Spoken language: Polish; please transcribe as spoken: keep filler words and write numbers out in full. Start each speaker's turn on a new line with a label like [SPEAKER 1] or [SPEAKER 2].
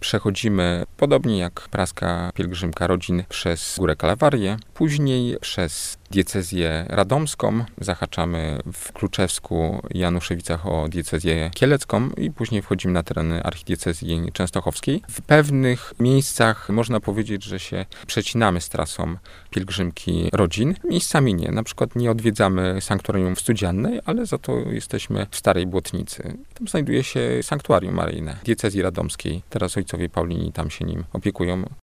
[SPEAKER 1] przechodzimy, podobnie jak praska pielgrzymka rodzin, przez Górę Kalawarię, później przez diecezję radomską, zahaczamy w Kluczewsku i Januszewicach o diecezję kielecką i później wchodzimy na tereny archidiecezji częstochowskiej. W pewnych miejscach można powiedzieć, że się przecinamy z trasą pielgrzymki rodzin. Miejscami nie. Na przykład nie odwiedzamy sanktuarium w Studziannej, ale za to jesteśmy w Starej Błotnicy. Tam znajduje się sanktuarium maryjne diecezji radomskiej. Teraz ojcowie Paulini tam się nim opiekują.